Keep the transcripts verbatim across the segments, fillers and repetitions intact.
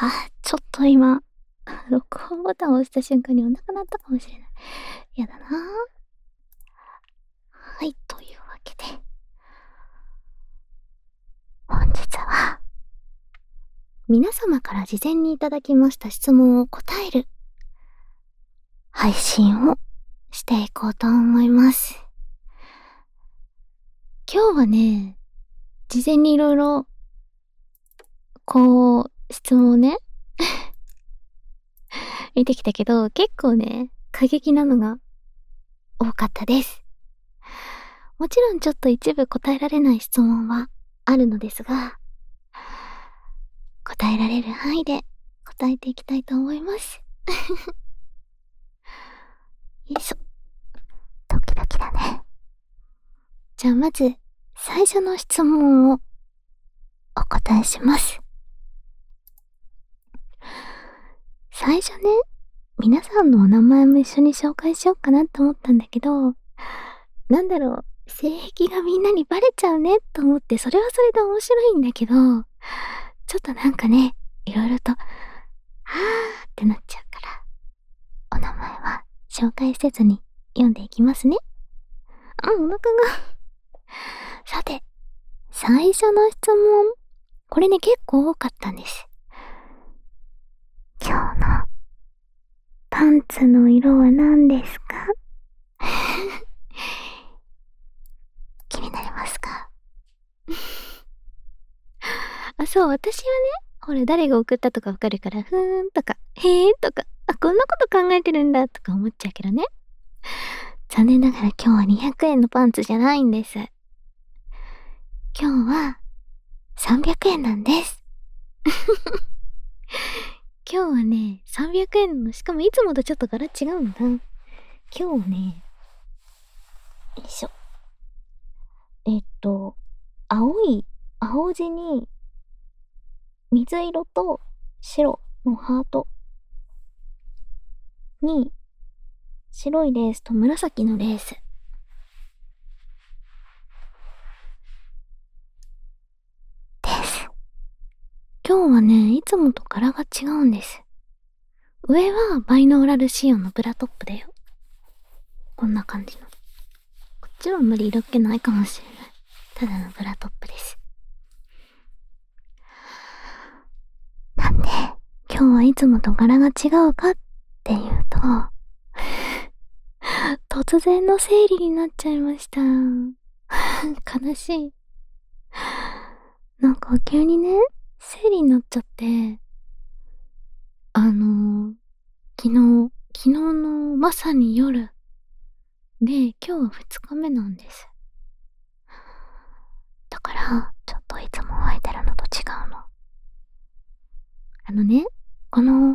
あ、ちょっと今、録音ボタンを押した瞬間にお腹鳴ったかもしれない。やだな。はい、というわけで、本日は、皆様から事前にいただきました質問を答える配信をしていこうと思います。今日はね、事前にいろいろ、こう、質問をね、見てきたけど、結構ね、過激なのが多かったです。もちろんちょっと一部答えられない質問はあるのですが、答えられる範囲で答えていきたいと思います。よいしょ。ドキドキだね。じゃあまず、最初の質問をお答えします。最初ね、皆さんのお名前も一緒に紹介しようかなと思ったんだけど、なんだろう、性癖がみんなにバレちゃうねと思って、それはそれで面白いんだけど、ちょっとなんかね、いろいろと、はーってなっちゃうから、お名前は紹介せずに読んでいきますね。あ、お腹が。さて、最初の質問。これね、結構多かったんです。今日のパンツの色は何ですか？気になりますか？あ、そう、私はね、ほら、誰が送ったとかわかるから、ふーんとか、へーとか、あ、こんなこと考えてるんだとか思っちゃうけどね。残念ながら今日はにひゃくえんのパンツじゃないんです。今日はさんびゃくえんなんです。今日はね、さんびゃくえんの、しかもいつもとちょっと柄違うんだ。今日はね、よいしょ。えっと、青い、青地に、水色と白のハートに、白いレースと紫のレース。です。今日はね、いつもと柄が違うんです。上はバイノーラル仕様のブラトップだよ。こんな感じの。こっちはあんまり色気ないかもしれない。ただのブラトップです。なんで、今日はいつもと柄が違うかっていうと、突然の生理になっちゃいました。悲しい。なんか急にね、生理になっちゃって、あのー、昨日、昨日のまさに夜で、今日は二日目なんです。だから、ちょっといつも履いてるのと違うの。あのね、この、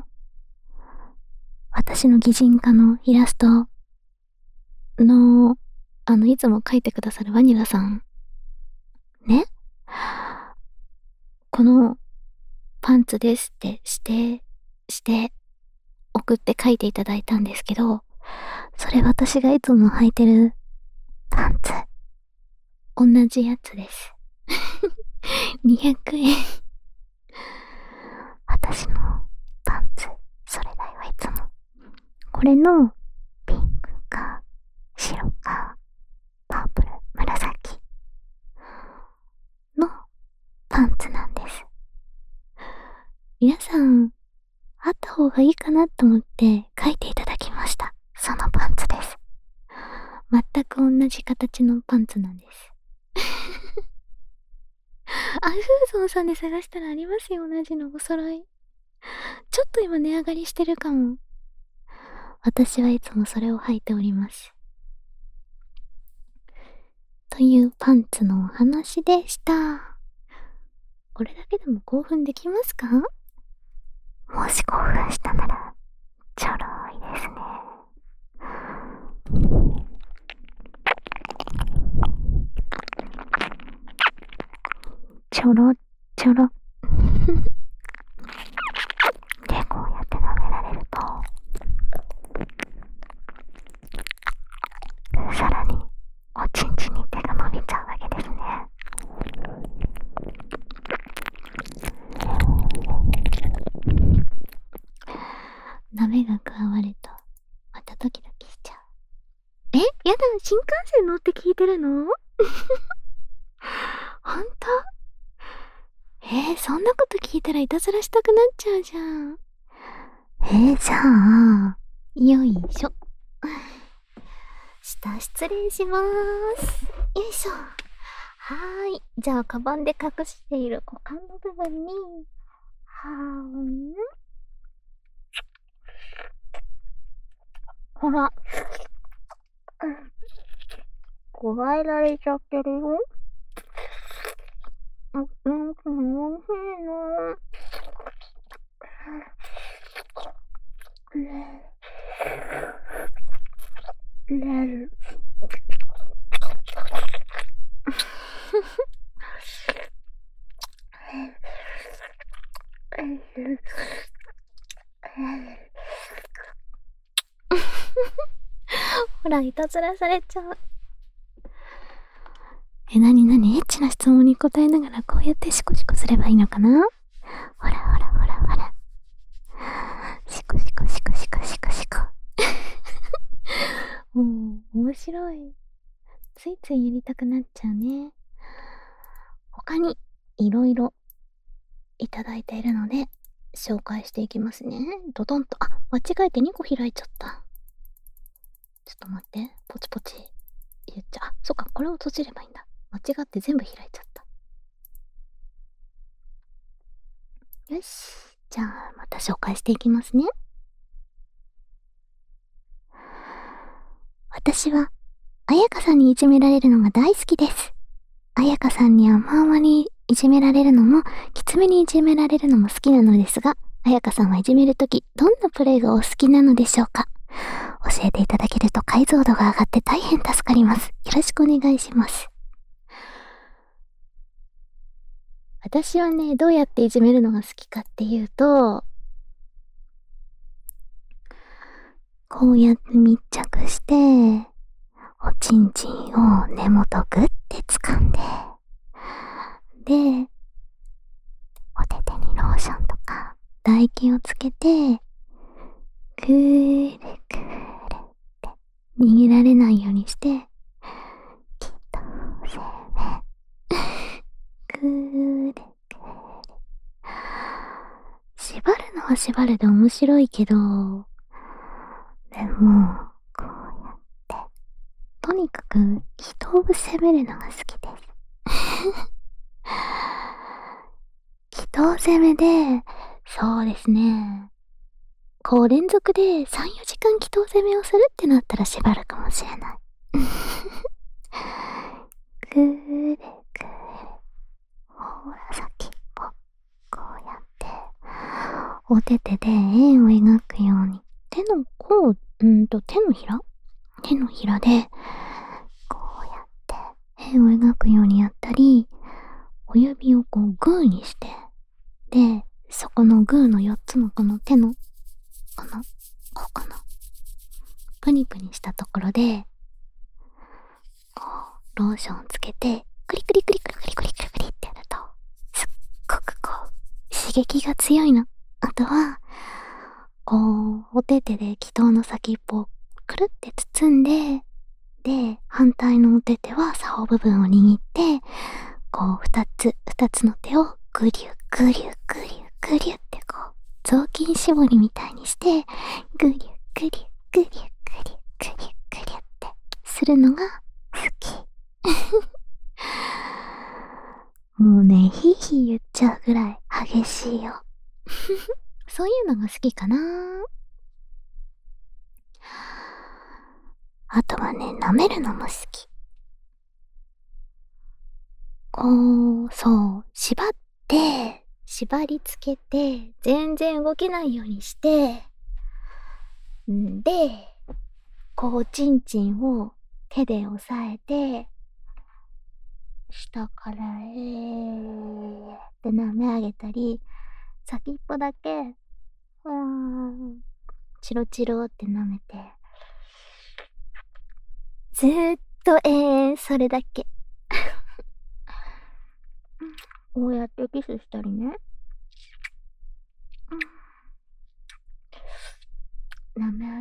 私の擬人化のイラストの、あの、いつも描いてくださるワニラさん。ね。この、パンツですって指定して、送って描いていただいたんですけど、それ私がいつも履いてるパンツ。同じやつです。にひゃくえん。私のパンツ、それだよ、いつも。これの、ピンクか、白か、パープル、紫のパンツなんです。皆さん、あった方がいいかなと思って書いていただきました。そのパンツです。全く同じ形のパンツなんです。あ、フーゾンさんで探したらありますよ、同じのお揃い。ちょっと今値上がりしてるかも。私はいつもそれを履いております。というパンツのお話でした。これだけでも興奮できますか？もし興奮したなら、ちょろいですね。ちょろちょろ。で、こうやって舐められると、さらにおちんちんに手が伸びちゃうわけですね。 舐めが加わると、またドキドキしちゃう。え、やだ、新幹線乗って聞いてるの？ほんと？えー、そんなこと聞いたらいたずらしたくなっちゃうじゃん。えー、じゃあ、よいしょ。下失礼しまーす。よいしょ。はーい。じゃあ、カバンで隠している股間の部分に、はーん。ほら。こらえられちゃってるよ。うん、うん、おいしいな。レル。ほら、いたずらされちゃう。え、なになにエッチな質問に答えながらこうやってシコシコすればいいのかな？ほらほらほらほら。シコシコシコシコシコシコ。もう、面白い。ついついやりたくなっちゃうね。他に、いろいろいただいているので、紹介していきますね。ドドンと。あ、間違えてにこ開いちゃった。ちょっと待って。ポチポチ。言っちゃ、あ、そっか。これを閉じればいいんだ。間違って全部開いちゃった。よし。じゃあ、また紹介していきますね。私は、あやかさんにいじめられるのが大好きです。あやかさんに甘々にいじめられるのも、きつめにいじめられるのも好きなのですが、あやかさんはいじめるとき、どんなプレイがお好きなのでしょうか？教えていただけると解像度が上がって大変助かります。よろしくお願いします。私はね、どうやっていじめるのが好きかっていうと、こうやって密着して、おちんちんを根元グッて掴んで、で、お手手にローションとか唾液をつけて、くーるくーるって逃げられないようにして、きっと生命くーるくーる。縛るのは縛るで面白いけど、でも、こうやって、とにかく人を責めるのが好きです。人を責めで、そうですね。こう連続でさん、よじかん祈祷攻めをするってなったら縛るかもしれない。くーるくーる。ほら、先っぽ。こうやって、お手手で円を描くように。手の甲、うんと、手のひら手のひらで、こうやって円を描くようにやったり、お指をこうグーにして、で、そこのグーのよっつのこの手の、この、ここの、プニプニしたところで、こう、ローションをつけて、クリクリクリクリクリクリクリクリってやると、すっごくこう、刺激が強いの。あとは、こう、お手手で祈祷の先っぽをくるって包んで、で、反対のお手手は竿部分を握って、こう、二つ、二つの手をグリュグリュグリュグリュってこう、雑巾絞りみたいにして、グリュグリュグリュグリュグリュグリュってするのが好き。もうね、ヒーヒー言っちゃうぐらい激しいよ。そういうのが好きかな。あとはね、舐めるのも好き。こう、そう、縛って、縛り付けて、全然動けないようにして、んで、こう、ちんちんを手で押さえて、下からえーって舐め上げたり、先っぽだけ、ふーん、チロチロって舐めて、ずーっと永遠それだけ。こうやってキスしたりね。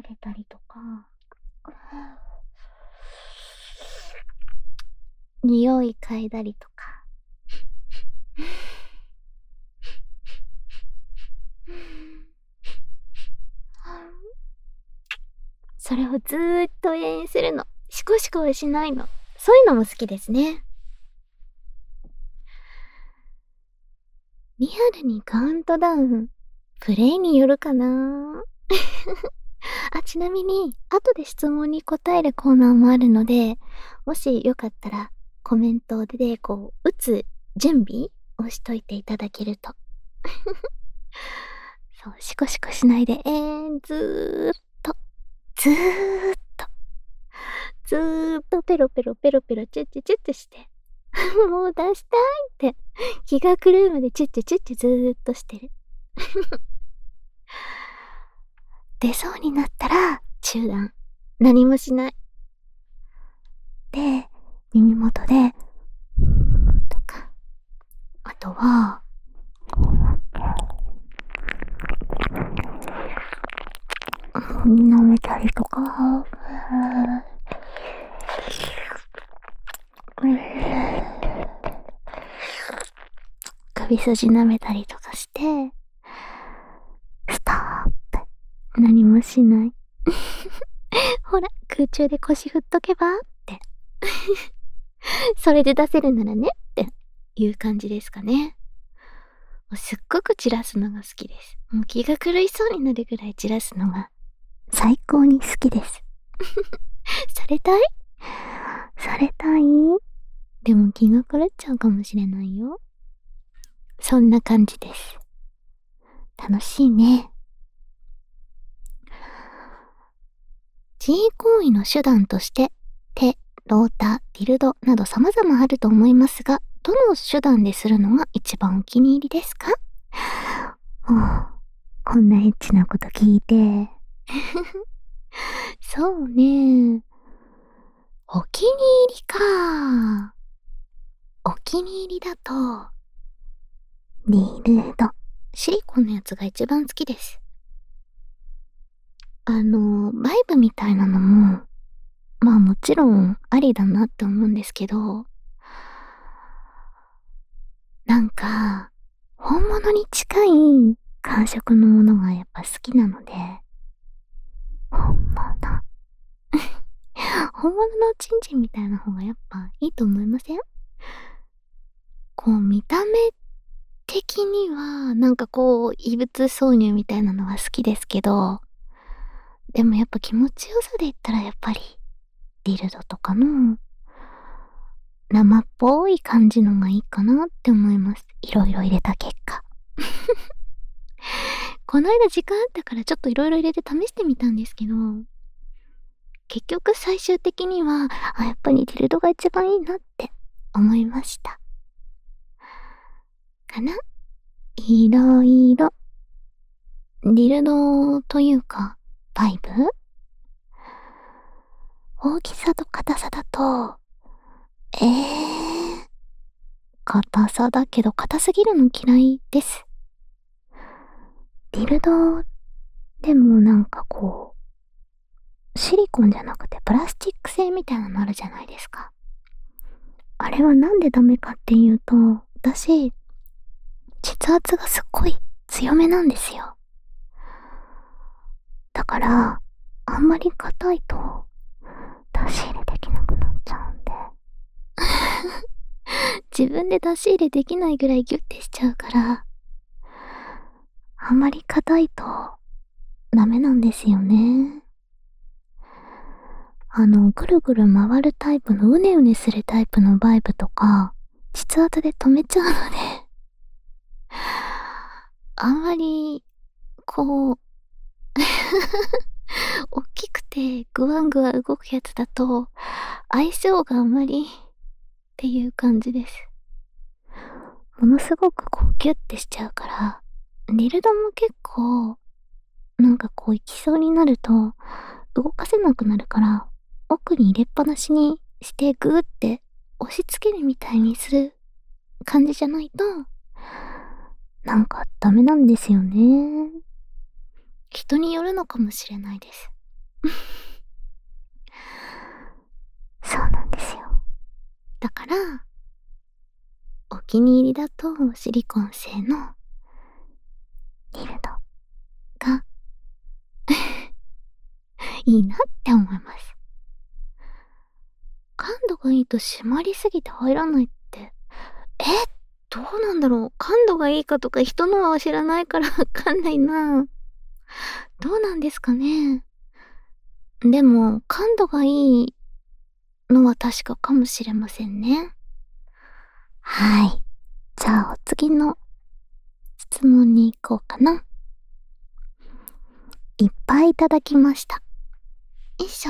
げたりとか、匂い嗅いだりとか、それをずーっと永遠するの。シコシコはしないの。そういうのも好きですね。リアルにカウントダウン、プレイによるかなあ、ちなみに、後で質問に答えるコーナーもあるので、もしよかったら、コメントで、こう、打つ準備をしといていただけると。そう、シコシコしないで、えー、ずーっと、ずーっと、ずーっとペロペロペロペロチュッチュチュッチュして、もう出したいって、気が狂うまでチュッチュチュッチュずーっとしてる。出そうになったら、中断。何もしない。で、耳元で、とか、あとは、舐めたりとか、首筋舐めたりとかして、ストップ。何もしない。ほら、空中で腰振っとけばって。それで出せるならねっていう感じですかね。すっごく散らすのが好きです。もう気が狂いそうになるぐらい散らすのが最高に好きです。されたい？されたい？でも気が狂っちゃうかもしれないよ。そんな感じです。楽しいね。自慰行為の手段として、手、ロータ、ディルドなど様々あると思いますが、どの手段でするのが一番お気に入りですか？おう、こんなエッチなこと聞いて。そうね。お気に入りか。お気に入りだと、ディルド。シリコンのやつが一番好きです。あの、バイブみたいなのも、まあもちろんありだなって思うんですけど、なんか、本物に近い感触のものがやっぱ好きなので、本物。本物のチンチンみたいな方がやっぱいいと思いません？こう見た目的にはなんかこう異物挿入みたいなのは好きですけど、でもやっぱ気持ちよさで言ったらやっぱりディルドとかの生っぽい感じのがいいかなって思います。いろいろ入れた結果。この間時間あったからちょっといろいろ入れて試してみたんですけど、結局最終的には、あ、やっぱりディルドが一番いいなって思いました。かな？いろいろ。ディルドというか、バイブ？大きさと硬さだと、えー、硬さだけど硬すぎるの嫌いです。ディルドでもなんかこう、シリコンじゃなくてプラスチック製みたいなのあるじゃないですか。あれはなんでダメかっていうと、私、膣圧がすっごい強めなんですよ。だから、あんまり硬いと、出し入れできなくなっちゃうんで。自分で出し入れできないぐらいギュッてしちゃうから、あんまり硬いと、ダメなんですよね。あの、ぐるぐる回るタイプのうねうねするタイプのバイブとか、膣圧で止めちゃうので、あんまり、こう、大きくてグワングワ動くやつだと、相性があんまりっていう感じです。ものすごくこうギュッてしちゃうから、ディルドも結構、なんかこう行きそうになると、動かせなくなるから、奥に入れっぱなしにしてグーって押し付けるみたいにする感じじゃないと、なんかダメなんですよね。人によるのかもしれないです。 そうなんですよ。だから、お気に入りだとシリコン製のディルドがいいなって思います。感度がいいと締まりすぎて入らないって、え、どうなんだろう。感度がいいかとか人のは知らないからわかんないな。どうなんですかね。でも、感度がいいのは確かかもしれませんね。はい。じゃあ、お次の質問に行こうかな。いっぱいいただきました。よいしょ。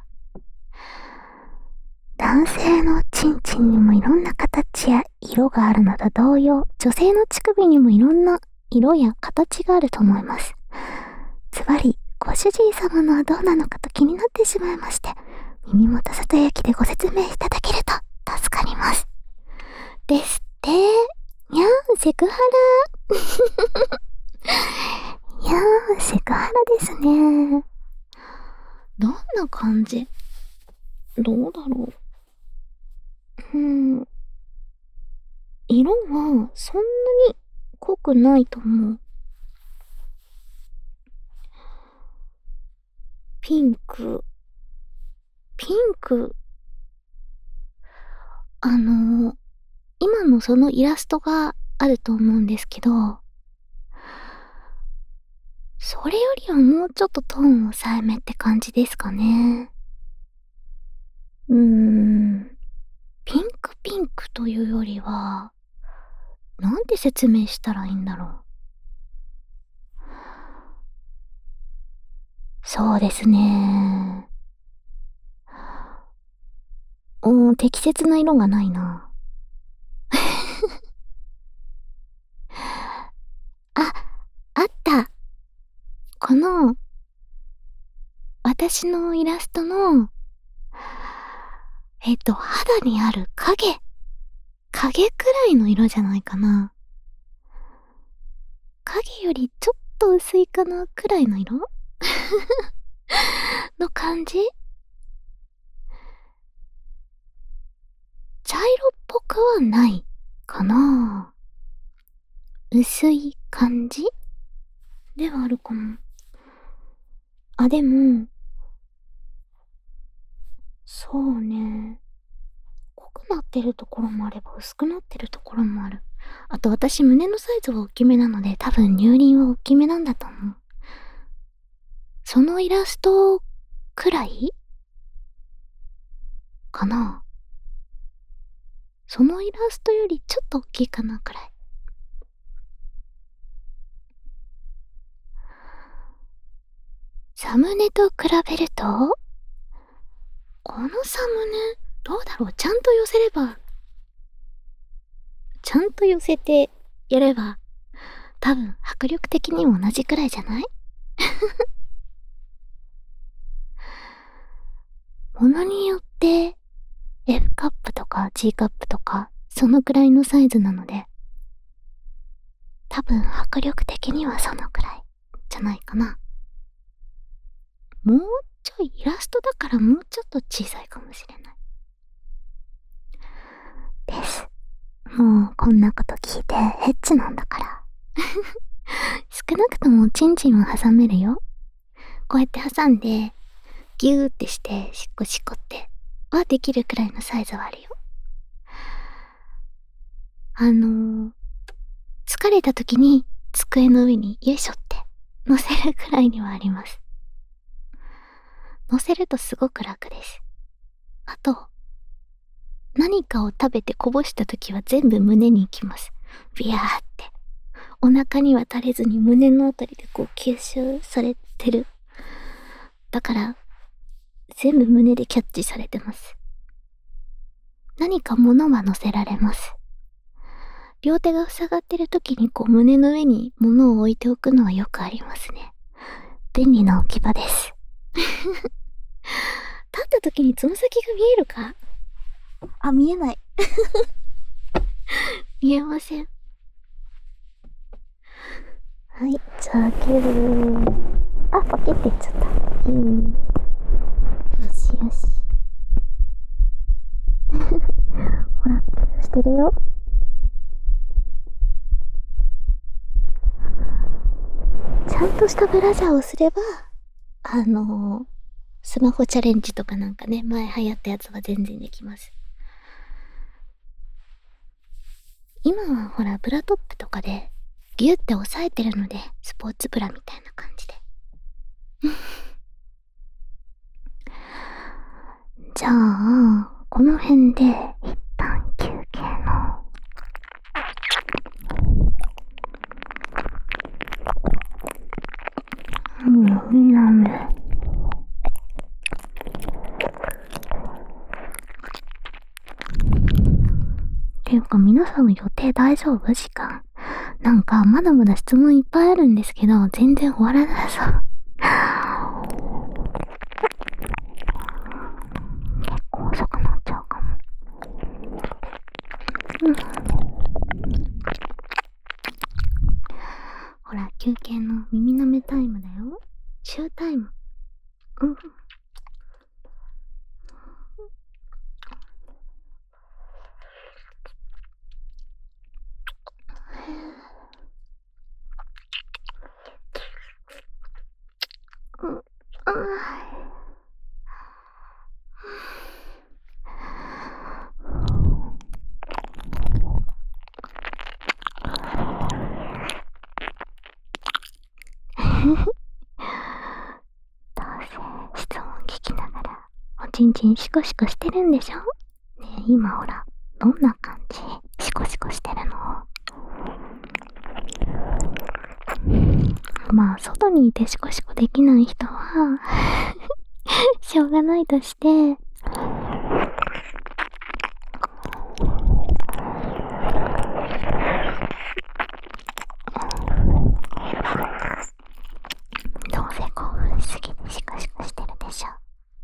男性のチンチンにもいろんな形や色があるのと同様、女性の乳首にもいろんな色や形があると思います。つまり、ご主人様のはどうなのかと気になってしまいまして、耳元ささやきでご説明いただけると助かります。ですって。にゃーん、セクハラ。いやー、セクハラですね。どんな感じ？どうだろう。うーん。色はそんなに濃くないと思う。ピンク。ピンク。あのー、今のそのイラストがあると思うんですけど、それよりはもうちょっとトーン抑えめって感じですかね。うーん。ピンクピンクというよりは、なんて説明したらいいんだろう。そうですね。うーん、適切な色がないな。あ、あった。この、私のイラストの、えっと、肌にある影。影くらいの色じゃないかな。影よりちょっと薄いかなくらいの色の感じ。茶色っぽくはないかな。薄い感じではあるかも。あ、でも、そうね。濃くなってるところもあれば薄くなってるところもある。あと私胸のサイズは大きめなので多分乳輪は大きめなんだと思う。そのイラストくらいかな。そのイラストよりちょっと大きいかなくらい。サムネと比べると、このサムネどうだろう。ちゃんと寄せれば、ちゃんと寄せてやれば多分迫力的にも同じくらいじゃない？ものによって F カップとか G カップとかそのくらいのサイズなので、多分迫力的にはそのくらいじゃないかな。もうちょいイラストだからもうちょっと小さいかもしれないです。もうこんなこと聞いてヘッチなんだから少なくともチンチンは挟めるよ。こうやって挟んでギューってしてしっこしっこってはできるくらいのサイズはあるよ。あのー、疲れた時に机の上によいしょって乗せるくらいにはあります。乗せるとすごく楽です。あと、何かを食べてこぼした時は全部胸に行きます。ビヤーって。お腹には垂れずに胸のあたりでこう吸収されてる。だから、全部胸でキャッチされてます。何か物は乗せられます。両手が塞がってる時にこう胸の上に物を置いておくのはよくありますね。便利な置き場です。立った時につま先が見えるか？あ、見えない。見えません。はい、じゃあ開ける。あ、パキっていっちゃった。うん。 よし。ほら、してるよ。ちゃんとしたブラジャーをすれば、あのー、スマホチャレンジとかなんかね、前流行ったやつは全然できます。今はほら、ブラトップとかでギュッて押さえてるので、スポーツブラみたいな感じで。じゃあ、この辺で一旦休憩の。うん、いいなね。っていうか皆さんの予定大丈夫？時間。なんかまだまだ質問いっぱいあるんですけど、全然終わらなそう。結構遅くなっちゃうかも。うん。ほら、休憩の耳舐めタイムだよ。チュータイム。うん。うん。どうせ質問聞きながらおちんちんシコシコしてるんでしょ？ねえ、今ほら、どんな感じ？シコシコしてるの？まあ、外にいてシコシコできない人はしょうがないとして、どうせ興奮しすぎてシコシコしてるでしょ。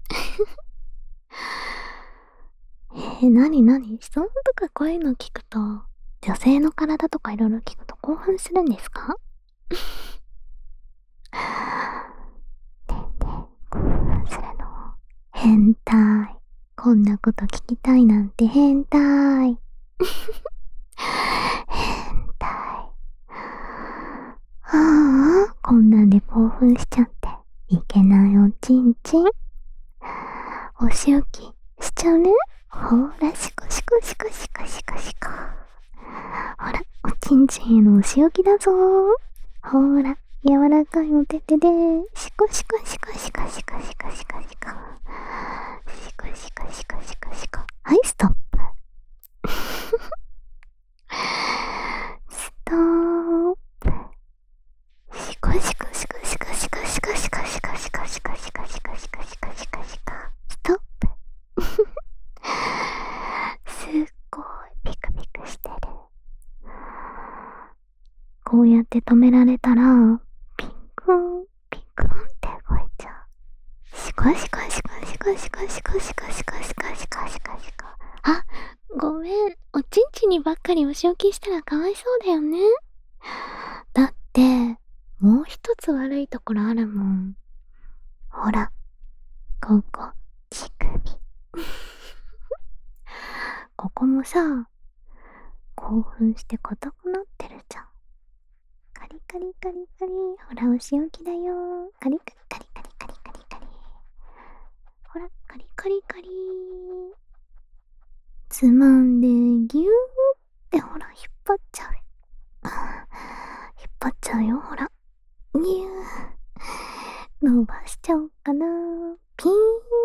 えー、なになに？質問とかこういうの聞くと、女性の体とかいろいろ聞くと興奮するんですか？ねえねえ、興奮するの？変態。こんなこと聞きたいなんて変態。変態。ああ、こんなんで興奮しちゃっていけないおちんちん。お仕置きしちゃうね。ほら、シコシコシコシコシコシコ。ほら、おちんちんへのお仕置きだぞー。ほら、柔らかいお手手でシコシコシコシコシコシコシコシコシコシコシコシコシコ。はい、ストップ。ストップ。シコシコシコシコシコシコシコシコシコシコシコシコシコシコシコシコ。ストップ。すっごいピクピクしてる。こうやって止められたらピンクンピクンって動いちゃう。シコシコシコシコシコシコシコシコシコシコシコシコ。あ、ごめん、おちんちんにばっかりお仕置きしたらかわいそうだよね。だってもう一つ悪いところあるもん。ほら、ここ乳首。ここもさ、興奮して硬くなってるじゃん。カリカリカリカリ。ほら、お仕置きだよ。カリカリカリカリカリカリカリ。ほら、カリカリカリ。つまんでギューってほら、引っ張っちゃう。引っ張っちゃうよ、ほら。ギュー。伸ばしちゃおうかな。ピーン。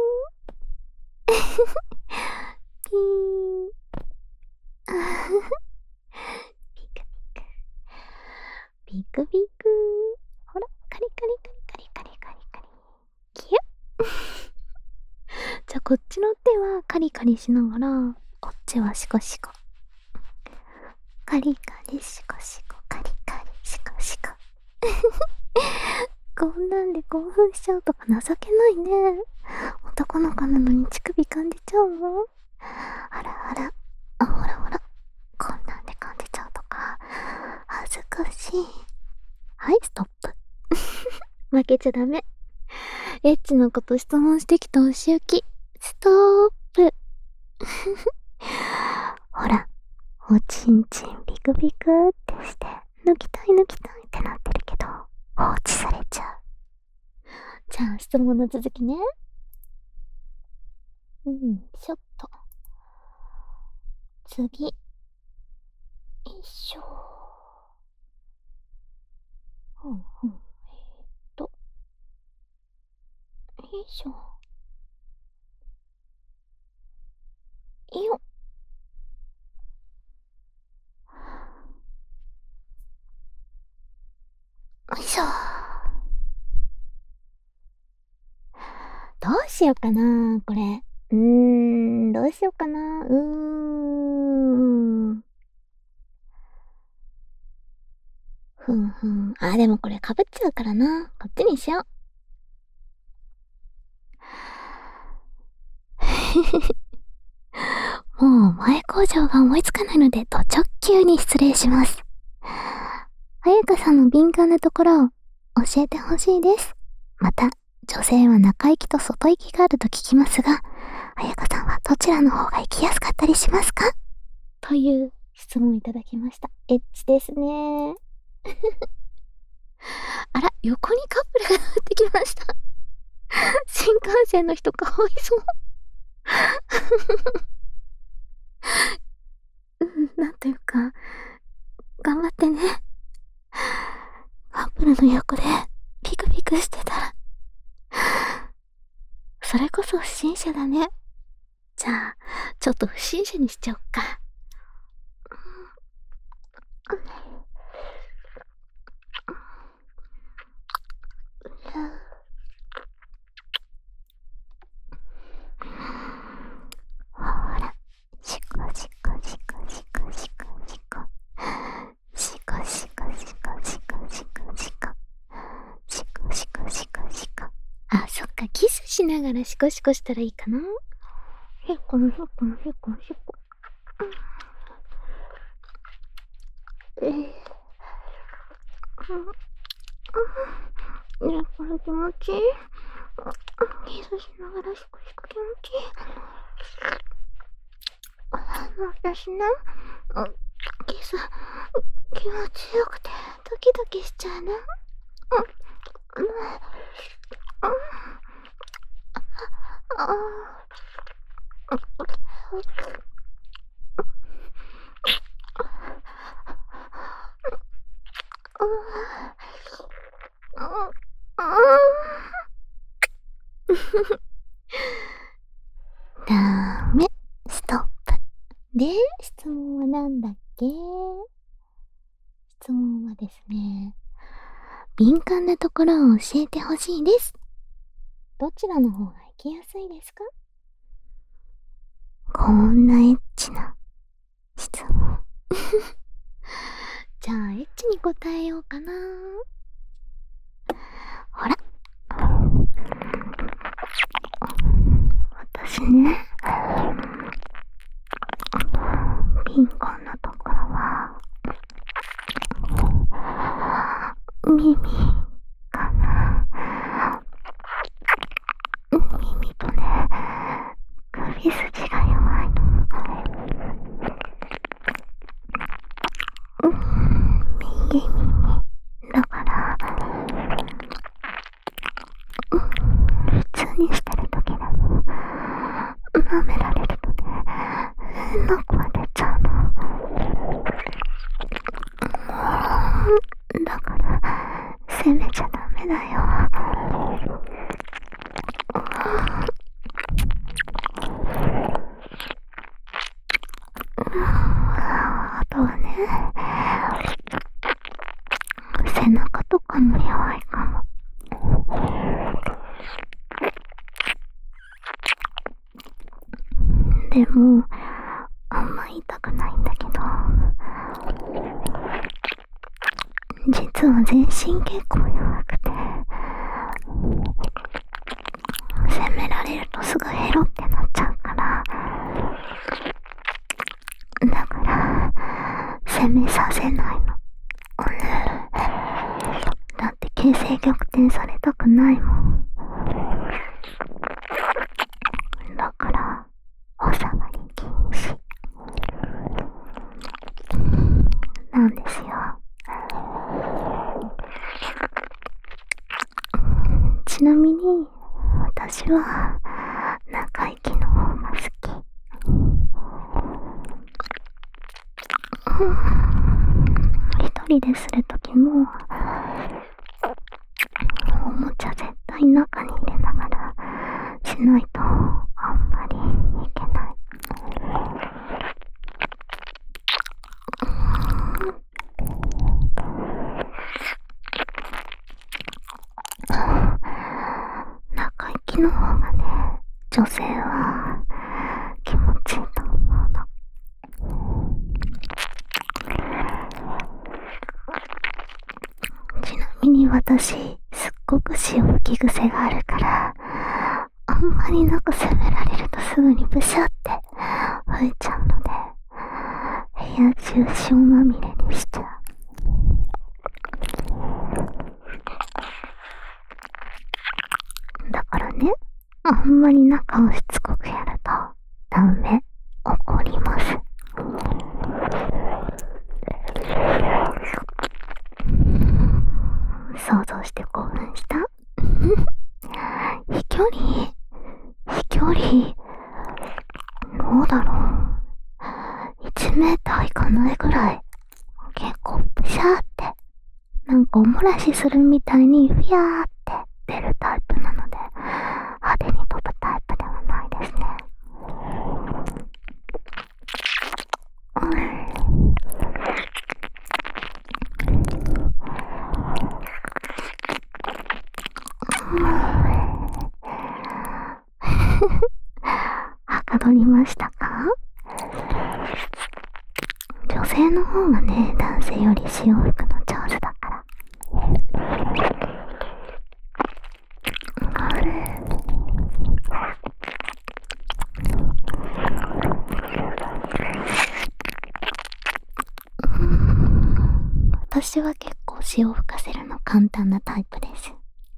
ピーン。ピクピク。ピクピク。ほら、カリカリカリカリカリカリカリ。キュッ。じゃあこっちの手はカリカリしながら、こっちはシコシコ。カリカリシコシコ、カリカリシコシコ。こんなんで興奮しちゃうとか情けないね。男の子なのに乳首感じちゃうの？あらあら、あ、ほらほら、こんなんで感じちゃうとか恥ずかしい。はい、ストップ。負けちゃダメ。エッチのこと質問してきたお仕置き、 ストープ。ほら、おちんちんビクビクってして抜きたい抜きたいってなってるけど放置されちゃう。じゃあ質問の続きね。うん、ちょっと次。よいしょ。ふんふん。えーっとよいしょ。よっ。よいしょ。どうしようかなこれ。うーん、どうしようかなうーん。ふんふん。あ、でもこれ被っちゃうからな。こっちにしよう。もう前工場が思いつかないので、ド直球に失礼します。彩香さんの敏感なところを教えてほしいです。また、女性は中行きと外行きがあると聞きますが、彩香さんはどちらの方が行きやすかったりしますか？という質問をいただきました。エッチですね。あら、横にカップルが降ってきました。新幹線の人かわいそう。うん、なんというか、頑張ってね。カップルの横でピクピクしてたら、それこそ不審者だね。じゃあ、ちょっと不審者にしちゃおっか。ほら、シコシコシコシコシコシコ。シコシコシコシコシコシコ。シコシコシコシコ。あ、そっか、キスしながらシコシコしたらいいかな。へっこのへっこのへっこのへっこ。えー、うん、うん、ね、これ気持ちいい。キスしながらシコシコ気持ちいい。私ね、キス気持ちよくてドキドキしちゃうね。うん、うん、ああ。ダメ、ストップ。で、質問はなんだっけ？質問はですね、敏感なところを教えてほしいです。どちらの方が行きやすいですか？こんなエッチな質問。じゃあ、エッチに答えようかな。ほら。私ね、敏感なところは、耳かな。耳とね、首筋が弱いの。うん、右耳だから、うん、普通にしてるときでも舐められるとね、変な声出ちゃうの。だから責めちゃダメだよ。あとはね、背中とかも弱いかも。でもあんま痛くないんだけど、実は全身結構弱くて、責められるとすぐヘロってなっちゃうから、だから責めさせないの。だって形勢逆転されたくないもん。だかちなみに、私は、中行きの方が好き。うん、一人でするときも、おもちゃ絶対中に入れながらしないとあんまりいけない。中行きの方がね、女性は気持ちいいと思うの。ちなみに私、すっごく潮吹き癖があるから、あんまり中攻められるとすぐにブシャって吹いちゃうので、部屋中潮まみれにしちゃう。だからね、あんまり中をしつこくやるとダメ、怒ります。想像して興奮した飛距離飛距離どうだろう、いちメーターいかないぐらい、結構プシャーってなんかおもらしするみたいにフィヤーって出るタイプなので、派手に飛ぶタイプではないですね。はかどりましたか？女性の方がね、男性より潮吹くの上手だから。私は結構潮吹かせるの簡単なタイプです。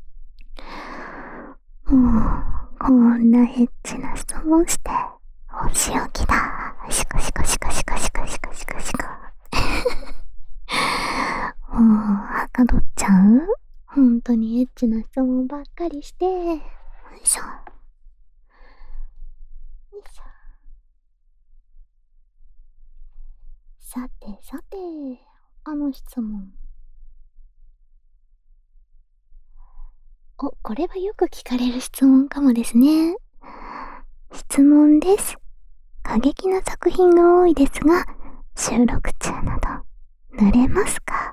もう、こんなエッチな質問して、お仕置きだ。シカシカシカシカシカシカシカシカ。もう、はかどっちゃう？ほんとにエッチな質問ばっかりして。よいしょ。よいしょ。さてさて、他の質問。お、これはよく聞かれる質問かもですね。質問です。過激な作品が多いですが、収録中など、濡れますか？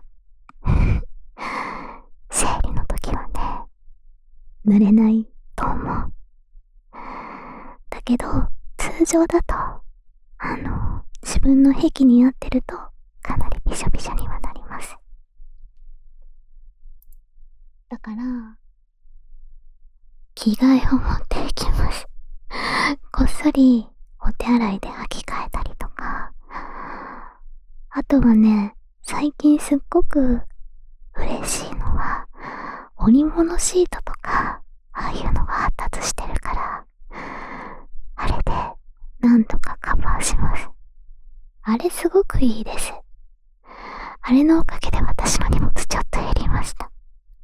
生理の時はね、濡れないと思う。だけど、通常だと、あの、自分の癖に合ってると、かなりびしょびしょにはなります。だから、着替えを持っていきます。こっそりお手洗いで履き替えたりとか、あとはね、最近すっごく嬉しいのは、織物シートとか、ああいうのが発達してるから、あれでなんとかカバーします。あれすごくいいです。あれのおかげで私の荷物ちょっと減りました。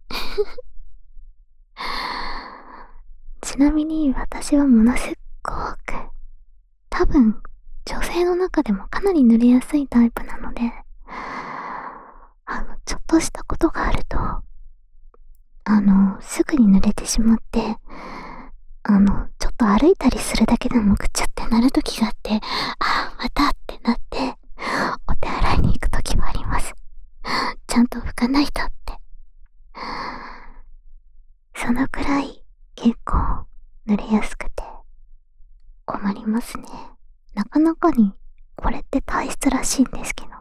ちなみに私はものすっごく、多分女性の中でもかなり濡れやすいタイプなので、あの、ちょっとしたことがあると、あの、すぐに濡れてしまって、あの、ちょっと歩いたりするだけでもぐちゃってなるときがあって、ああ、またってなって、お手洗いに行くときはあります。ちゃんと拭かないとって。そのくらい結構濡れやすくて困りますね。なかなかにこれって体質らしいんですけど。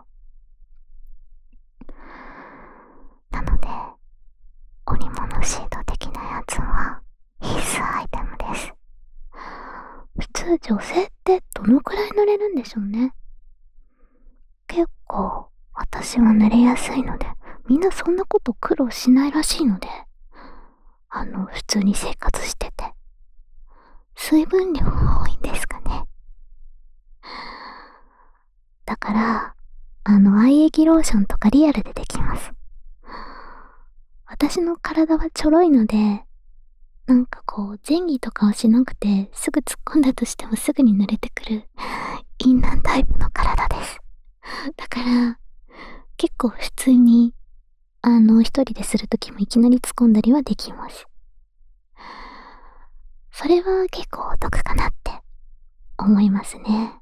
なので、織物シート的なやつは必須アイテムです。普通女性ってどのくらい濡れるんでしょうね。結構私は濡れやすいので、みんなそんなこと苦労しないらしいので、あの、普通に生活してて、水分量が多いんですかね。だから、あの、愛液ローションとかリアルでできます。私の体はちょろいので、 なんかこう、前儀とかをしなくて、すぐ突っ込んだとしてもすぐに濡れてくる、淫乱タイプの体です。だから、結構普通に、あの、一人でするときもいきなり突っ込んだりはできます。それは結構お得かなって思いますね。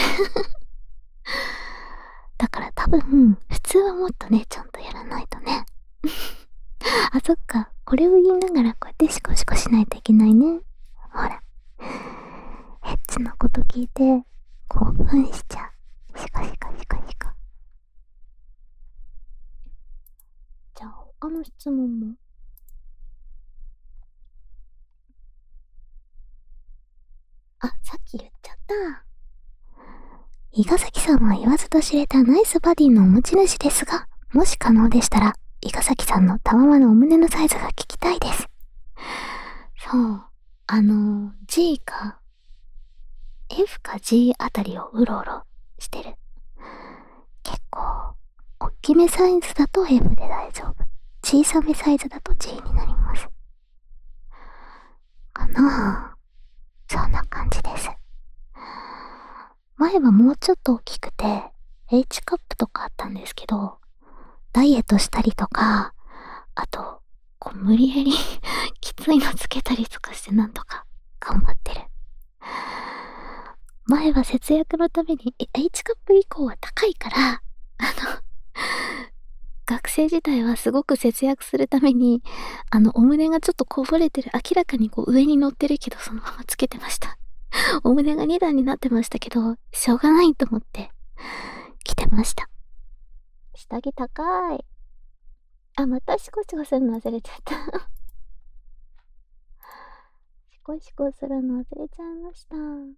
だから多分、普通はもっとね、ちゃんとやらないとね。あ、そっか。これを言いながらこうやってシコシコしないといけないね。ほら。エッチなこと聞いて、興奮しちゃう。シコシコシコシコ。じゃあ他の質問も。あ、さっき言っちゃった。伊賀崎さんは言わずと知れたナイスバディのお持ち主ですが、もし可能でしたら、伊賀崎さんのたわまのお胸のサイズが聞きたいです。そう。あの、G か、F か G あたりをうろうろしてる。結構、おっきめサイズだと F で大丈夫。小さめサイズだと G になります。かなぁ。そんな感じです。前はもうちょっと大きくて、H カップとかあったんですけど、ダイエットしたりとか、あと、こう無理やりきついのつけたりとかしてなんとか頑張ってる。前は節約のために、H カップ以降は高いから、あの、学生時代はすごく節約するために、あの、お胸がちょっとこぼれてる、明らかにこう上に乗ってるけど、そのままつけてました。お胸がに段になってましたけど、しょうがないと思って、着てました。下着高い。あ、またシコシコするの忘れちゃった。シコシコするの忘れちゃいました。よ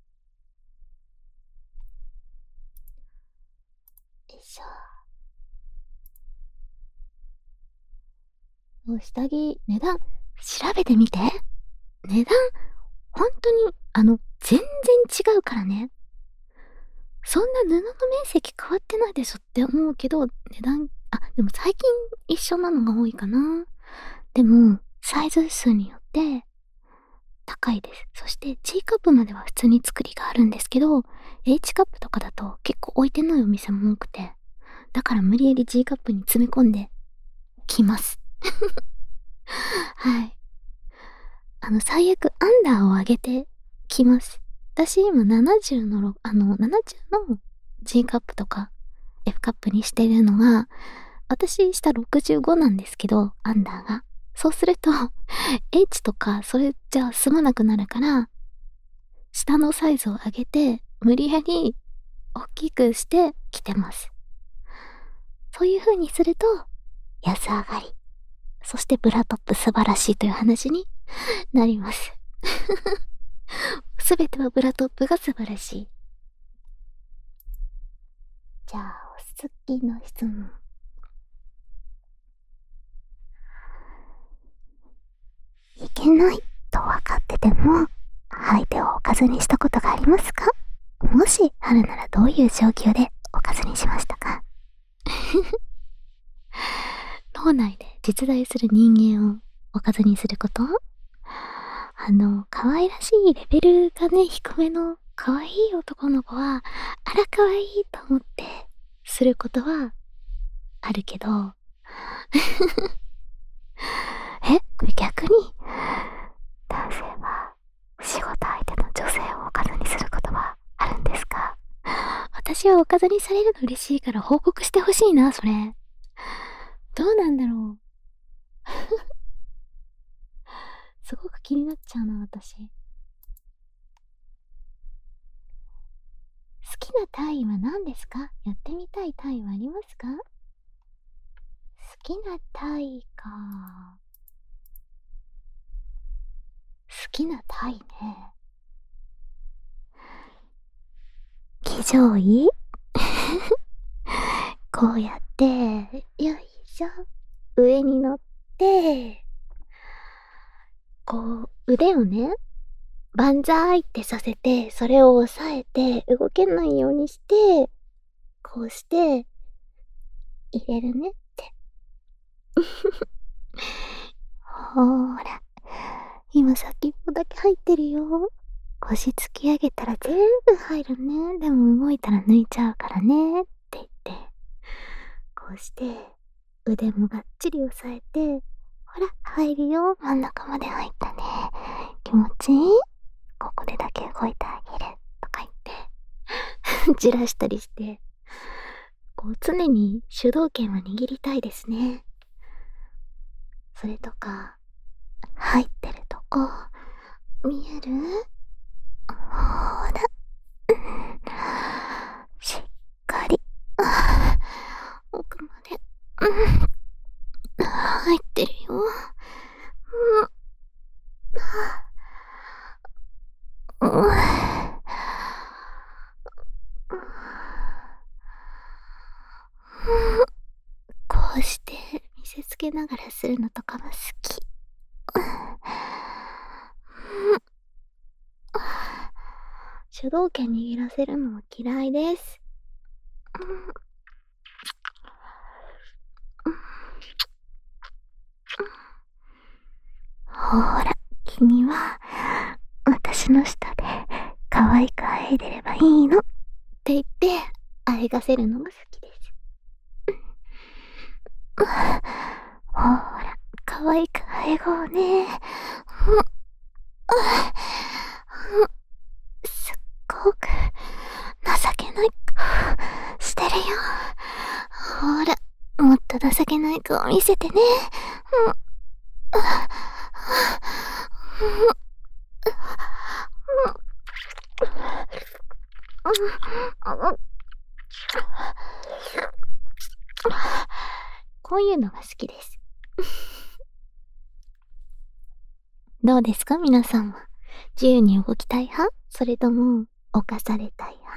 いしょ。もう下着、値段、調べてみて。値段、本当に、あの、全然違うからね。そんな布の面積変わってないでしょって思うけど、値段、あ、でも最近一緒なのが多いかな。でも、サイズ数によって、高いです。そして G カップまでは普通に作りがあるんですけど、H カップとかだと結構置いてないお店も多くて、だから無理やり G カップに詰め込んできます。はい。あの、最悪アンダーを上げてきます。私今ななじゅうの、あの、ななじゅうの G カップとか F カップにしてるのが、私下ろくじゅうごなんですけど、アンダーが。そうすると、H とかそれじゃ済まなくなるから、下のサイズを上げて、無理やり大きくして着てます。そういう風にすると、安上がり。そしてブラトップ素晴らしいという話になります。すべてはブラトップが素晴らしい。じゃあ、お好きの質問。いけないと分かってても、相手をおかずにしたことがありますか？もしあるならどういう状況でおかずにしましたか？脳内で実在する人間をおかずにすること？あの、可愛らしいレベルがね、低めの可愛い男の子は、あら可愛いと思ってすることはあるけど、え、これ逆に、男性は仕事相手の女性をおかずにすることはあるんですか？私はおかずにされるの嬉しいから報告してほしいな、それ。どうなんだろう。すごく気になっちゃうな、私。好きな単位は何ですか？やってみたい単位はありますか？好きな単位か。好きな単位ね。騎乗位こうやって、よいしょ。上に乗って、こう、腕をね、万歳ってさせて、それを押さえて、動けないようにして、こうして、入れるねって。ほーら、 の先っぽだけ入ってるよ。腰突き上げたら全部入るね。でも動いたら抜いちゃうからね。って言って、こうして、腕もがっちり押さえて、ほら、入るよ。真ん中まで入ったね。気持ちいい？ここでだけ動いてあげる。とか言って、じらしたりして、こう常に主導権は握りたいですね。それとか、入ってるとこ、見える？ほら、しっかり、奥まで、入ってるよ。うん、こうして見せつけながらするのとかも好き。主導権握らせるのは嫌いです。ほら、君は私の下で可愛くあえいでればいいのって言ってあえがせるのが好きです。ほら、可愛くあえごうね。すっごく情けない顔してるよ。ほら、もっと情けない顔見せてね。こういうのが好きです。どうですか皆さんは。自由に動きたい派？それとも犯されたい派？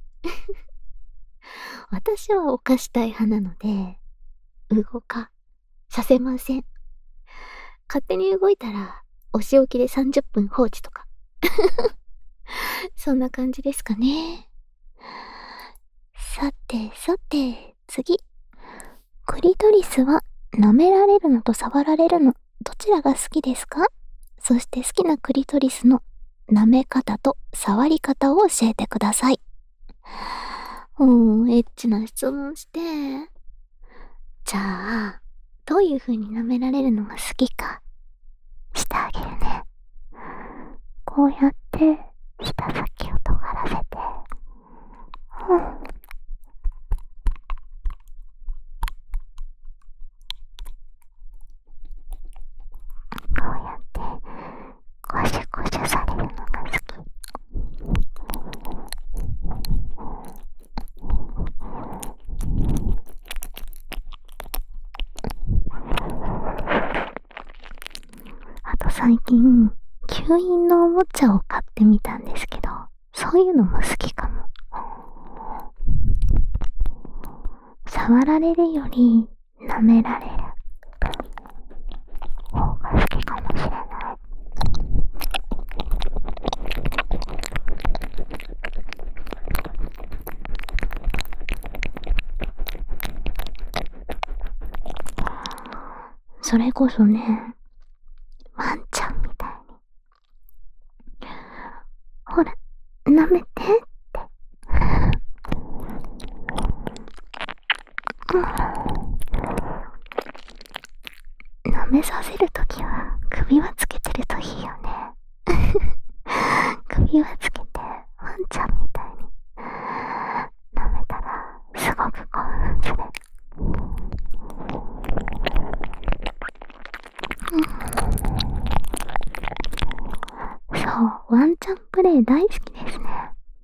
私は犯したい派なので、動かさせません。勝手に動いたらお仕置きでさんじゅっぷん放置とか。そんな感じですかね。さてさて、次。クリトリスは舐められるのと触られるの、どちらが好きですか？そして好きなクリトリスの舐め方と触り方を教えてください。おー、エッチな質問して。じゃあ、どういう風に舐められるのが好きか、してあげるね。こうやって、舌先を尖らせて。うん。こうやって、ゴシゴシされるのが好き。あと最近、吸引のおもちゃを買ってみたんですけど、そういうのも好きかも。触られるより舐められる方が好きかもしれない。それこそね、ワンちゃんみたいに、ほら、舐めてって、うん、舐めさせるときは首輪つけてるといいよね。首輪つけてワンちゃんみたいに舐めたらすごく興奮する。そう、ワンちゃんプレイ大好きですね。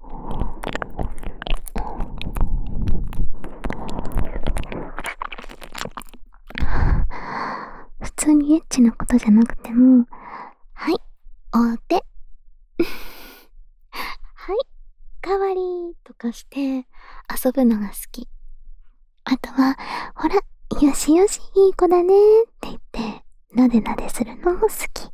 普通にエッチなことじゃなくても、はい、お手はい、かわりとかして遊ぶのが好き。あとは、ほら、よしよしいい子だねって言ってなでなでするのも好き。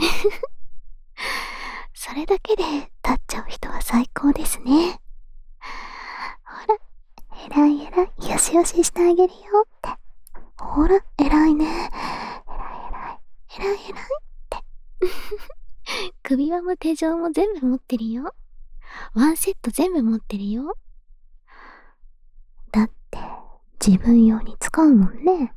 それだけで立っちゃう人は最高ですね。ほら、えらいえらい、よしよししてあげるよって。ほら、えらいね。えらいえらい、えらいえらいって。 首輪も手錠も全部持ってるよ。ワンセット全部持ってるよ。だって、自分用に使うもんね。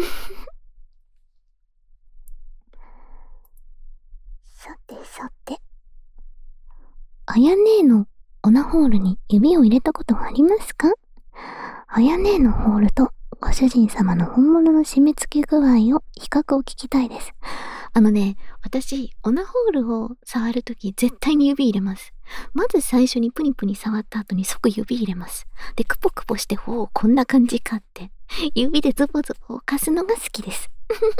さてさて。あやねえのオナホールに指を入れたことはありますか？あやねえのホールとご主人様の本物の締め付け具合を比較を聞きたいです。あのね、私、オナホールを触るとき絶対に指入れます。まず最初にプニプニ触った後に即指入れます。で、クポクポして、ほう、こんな感じかって。指でズボズボ浮かすのが好きです。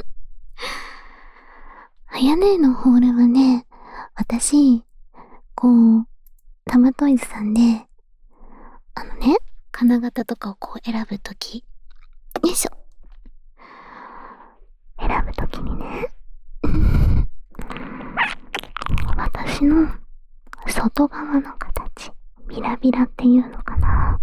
あやねえのホールはね、私、こう、タマトイズさんで、あのね、金型とかをこう選ぶとき、よいしょ。選ぶときにね、私の外側の形、ビラビラっていうのかな。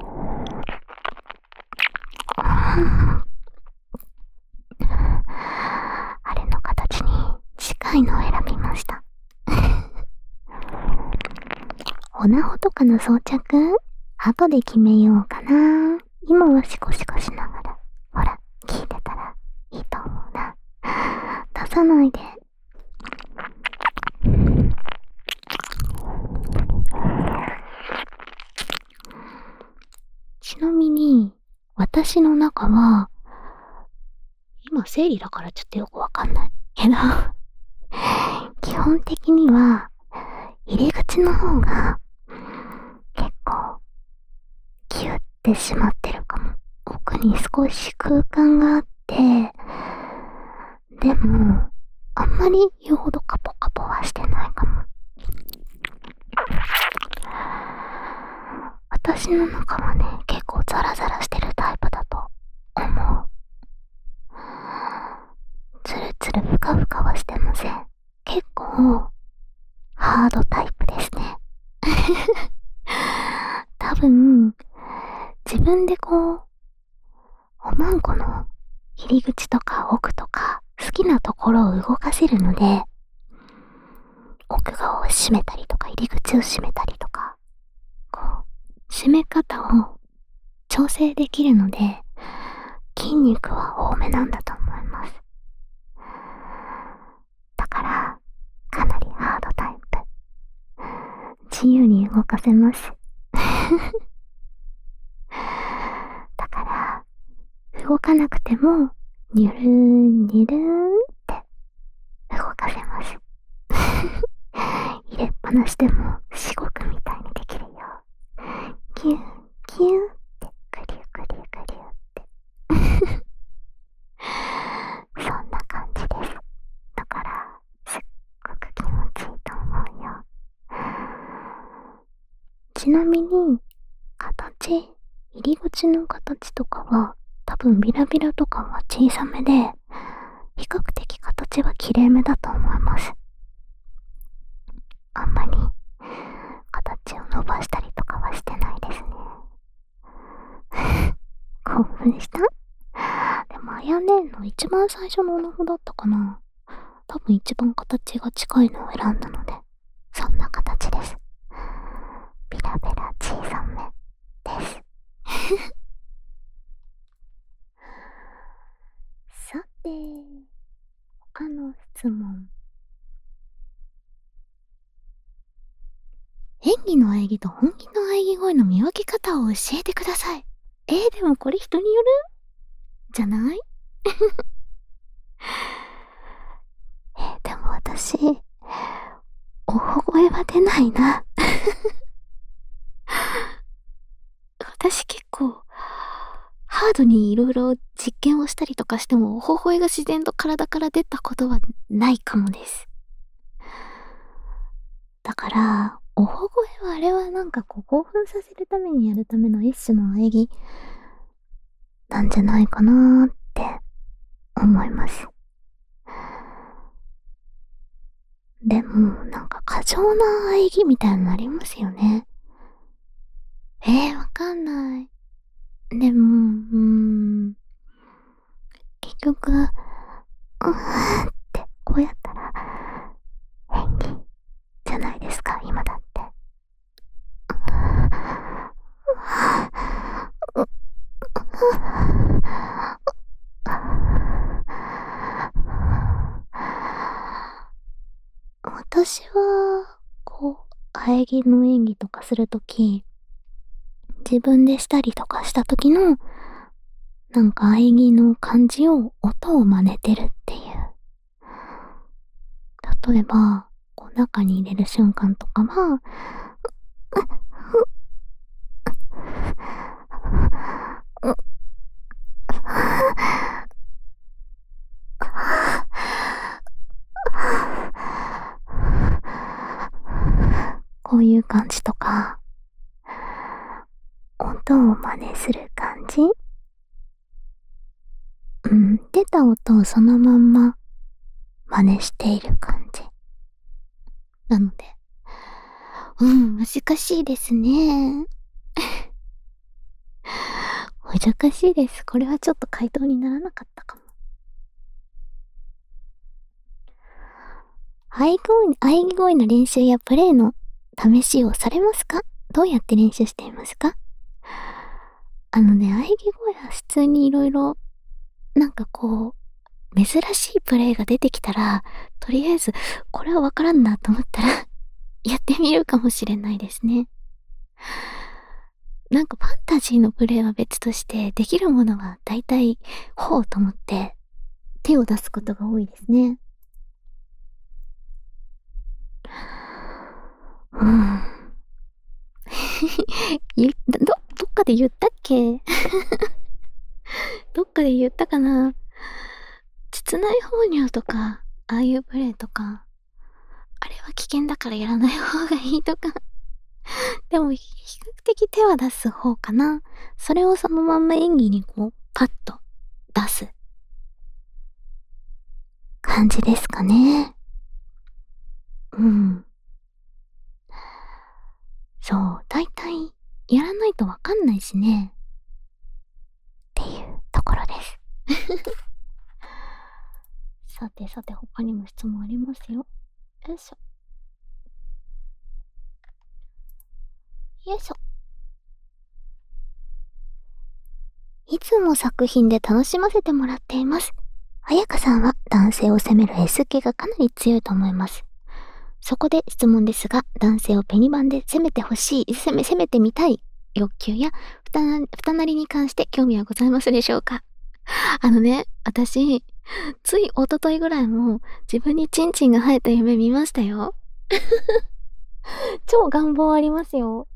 あれの形に近いのを選びました。オナホとかの装着、後で決めようかな。今はシコシコしながら、ほら、聞いてたらいいと思うな。出さないで。ちなみに、私の中は、今生理だからちょっとよくわかんないけど、基本的には、入り口の方が、結構、ギュってしまってるかも。奥に少し空間があって、でも、あんまり言うほどカポカポはしてないかも。私の中はね、結構ザラザラしてるタイプだと思う。ツルツルふかふかはしてません。結構、ハードタイプですね。多分、自分でこう、おまんこの入り口とか奥とか好きなところを動かせるので、奥側を閉めたりとか入り口を閉めたりとか、こう、閉め方を調整できるので、筋肉は多めなんだと思います。だから、かなりハードタイプ。自由に動かせます。だから、動かなくても、ニュルーン、ニュルーンって動かせます。入れっぱなしでも、至極みたいにできるよ。キュー、キューって、クリュクリュクリュって。そんな感じです。だから、すっごく気持ちいいと思うよ。ちなみに、形、入り口の形とかは、多分ビラビラとかは小さめで、比較的形は綺麗めだと思います。あんまり、形を伸ばしたりとかはしてないですね。興奮した？でも、あやねんの一番最初のオナホだったかな。多分一番形が近いのを選んだので、そんな形です。ビラビラ小さめです。さて、他の質問。演技の喘ぎと本気の喘ぎ声の見分け方を教えてください。えー、でもこれ人によるじゃない？えー、でも私、おほ声は出ないな。私結構、ハードにいろいろ実験をしたりとかしても、おほほえが自然と体から出たことはないかもです。だから、おほ声はあれはなんかこう興奮させるためにやるための一種の喘ぎなんじゃないかなーって思います。でも、なんか過剰な喘ぎみたいなのありますよね。えー、わかんない。でも、うーん。結局、うーってこうやったら、演技私は、こう、喘ぎの演技とかするとき、自分でしたりとかしたときの、なんか喘ぎの感じを、音を真似てるっていう。例えば、こう中に入れる瞬間とかは、こういう感じとか、音を真似する感じ。うん、出た音をそのまんま真似している感じ。なので、うん、難しいですね。難しいです。これはちょっと回答にならなかったかも。喘ぎ声、喘ぎ声の練習やプレイの試しをされますか？どうやって練習していますか？あのね、喘ぎ声は普通にいろいろ、なんかこう、珍しいプレイが出てきたら、とりあえず、これはわからんなと思ったらやってみるかもしれないですね。なんかファンタジーのプレイは別として、できるものは大体、ほうと思って、手を出すことが多いですね。うん。ゆど、どっかで言ったっけどっかで言ったかな。膣内放尿とか、ああいうプレイとか、あれは危険だからやらない方がいいとか。でも、比較的手は出す方かな。それをそのまんま演技にこう、パッと出す感じですかね。うん。そう、だいたいやらないとわかんないしね。っていうところです。さてさて、他にも質問ありますよ。よいしょ。よいしょ。いつも作品で楽しませてもらっています。彩香さんは男性を責める S 気がかなり強いと思います。そこで質問ですが、男性をペニバンで責めてほしい、責め、責めてみたい欲求や、ふたな、ふたなりに関して興味はございますでしょうか？あのね、私、つい一昨日ぐらいも自分にチンチンが生えた夢見ましたよ。超願望ありますよ。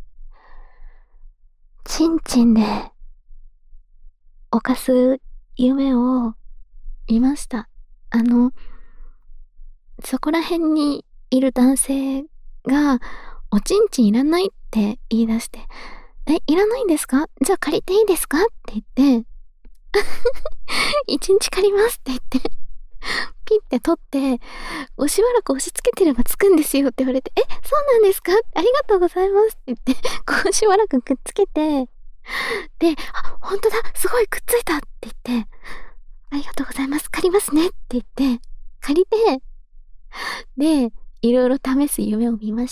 チンチンで犯す夢を見ました。あの、そこら辺にいる男性が、おちんちんいらないって言い出して、え、いらないんですか？じゃあ借りていいですか？って言って、一日借りますって言って、ピッて取って、おしばらく押し付けてればつくんですよって言われて、え、そうなんですか？ありがとうございますって言って、こうしばらくくっつけて、で、あ、ほんとだ、すごいくっついたって言って、ありがとうございます、借りますねって言って、借りて、で、いろいろ試す夢を見ました。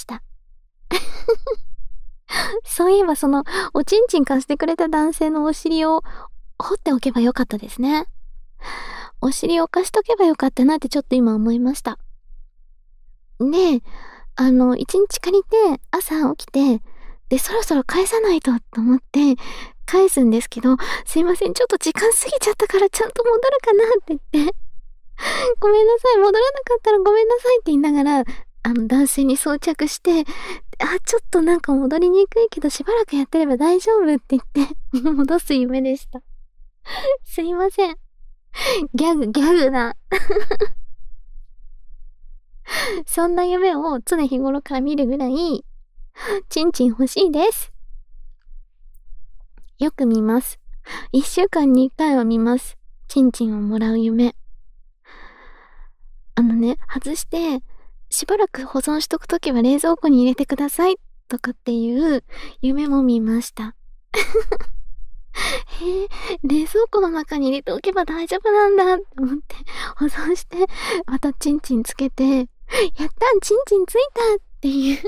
そういえばその、おちんちん貸してくれた男性のお尻を掘っておけばよかったですね。お尻を貸しとけばよかったなってちょっと今思いました。で、あの、一日借りて、朝起きて、で、そろそろ返さないとと思って、返すんですけど、すいません、ちょっと時間過ぎちゃったからちゃんと戻るかなって言って、ごめんなさい、戻らなかったらごめんなさいって言いながら、あの、男性に装着して、あ、ちょっとなんか戻りにくいけどしばらくやってれば大丈夫って言って、戻す夢でした。すいません。ギャグ、ギャグだ。そんな夢を常日頃から見るぐらい、チンチン欲しいです。よく見ます。一週間に一回は見ます。チンチンをもらう夢。あのね、外して、しばらく保存しとくときは冷蔵庫に入れてくださいとかっていう夢も見ました。へえ、冷蔵庫の中に入れておけば大丈夫なんだって思って保存して、またチンチンつけて、やったんチンチンついたっていう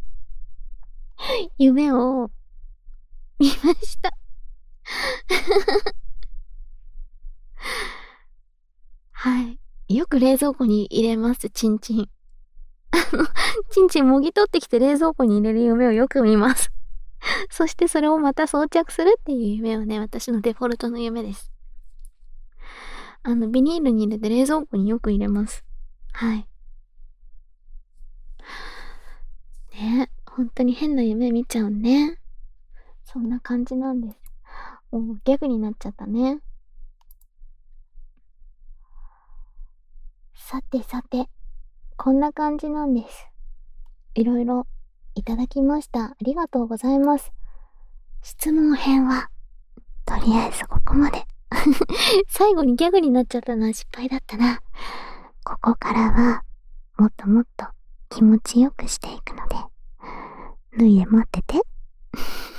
夢を見ました。はい。よく冷蔵庫に入れます、チンチン。 あの、ちんちんもぎ取ってきて冷蔵庫に入れる夢をよく見ます。そしてそれをまた装着するっていう夢はね、私のデフォルトの夢です。あの、ビニールに入れて冷蔵庫によく入れます。はい。ね、ほんとに変な夢見ちゃうね。そんな感じなんです。もうギャグになっちゃったね。さてさて、こんな感じなんです。いろいろいただきました。ありがとうございます。質問編は、とりあえずここまで。最後にギャグになっちゃったのは失敗だったな。ここからは、もっともっと気持ちよくしていくので、ぬいえ待ってて。